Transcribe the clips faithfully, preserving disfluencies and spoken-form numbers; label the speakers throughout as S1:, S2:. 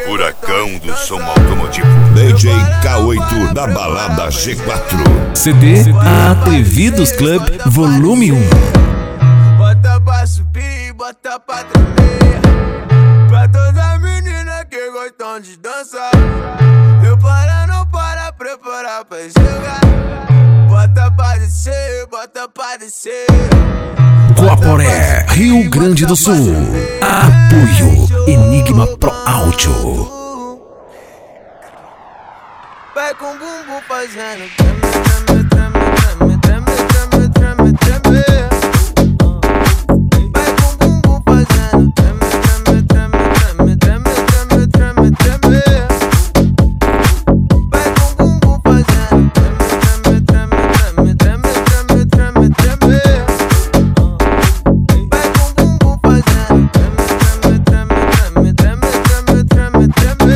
S1: Furacão do som automotivo.
S2: D J K oito da balada G quatro.
S3: C D Atrevidos Club Volume um.
S4: Bota pra subir, bota pra tremer. Pra todas as meninas que gostam de dançar. Eu para, não para, preparar pra jogar. Bota pra descer, bota pra descer.
S3: Guaporé, Rio Grande do Sul. Apoio Enigma Pro Áudio.
S4: Vai com o bumbum fazendo treme, treme, treme, treme, treme, treme, treme, treme. Vai com o bumbum fazendo treme, treme, treme, treme, treme, treme, treme. Vai com o bumbum fazendo treme, treme, treme, treme, treme, treme, treme. Vai com o bumbum fazendo treme, treme, treme, treme, treme, treme, treme.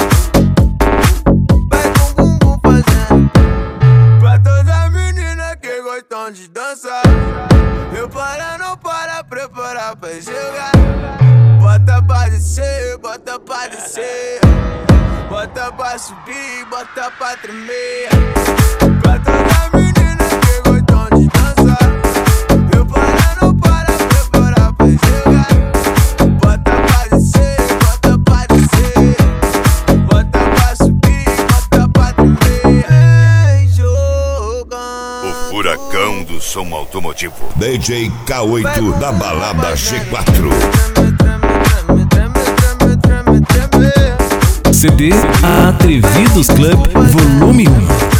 S4: Pra todas as meninas que gostam de dançar. Eu para, não para, preparar pra jogar. Bota pra descer, bota pra descer. Bota pra subir, bota pra tremer. Pra todas as meninas que gostam de dançar. Eu para, não para, preparar pra jogar. Bota pra descer, bota pra descer. Bota pra subir, bota pra tremer.
S1: O Furacão do som automotivo.
S2: D J K oito da balada G quatro.
S3: C D Atrevidos Club Volume um.